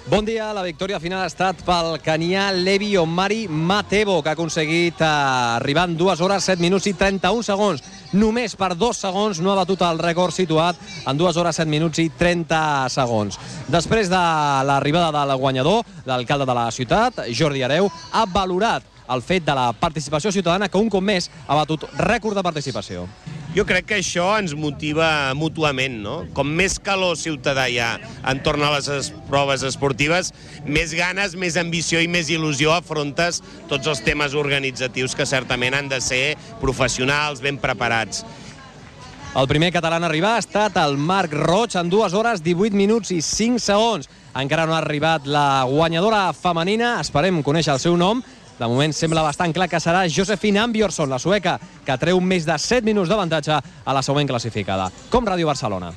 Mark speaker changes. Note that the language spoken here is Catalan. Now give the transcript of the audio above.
Speaker 1: Bon dia. La victòria final ha estat pel canià Levi Omari Matebo, que ha aconseguit arribar en 2 hores, 7 minuts i 31 segons. Només per 2 segons no ha batut el rècord situat en 2 hores, 7 minuts i 30 segons. Després de l'arribada del guanyador, l'alcalde de la ciutat, Jordi Hereu, ha valorat el fet de la participació ciutadana, que un cop més ha batut rècord de participació.
Speaker 2: Jo crec que això ens motiva mútuament, no? Com més calor ciutadà hi ha entorn a les proves esportives, més ganes, més ambició i més il·lusió afrontes tots els temes organitzatius que certament han de ser professionals, ben preparats.
Speaker 1: El primer català en arribar ha estat el Marc Roig en 2 hores, 18 minuts i 5 segons. Encara no ha arribat la guanyadora femenina, esperem conèixer el seu nom. De moment sembla bastant clar que serà Josefine Ambjornsson, la sueca, que treu més de 7 minuts d'avantatge a la següent classificada. Com Ràdio Barcelona.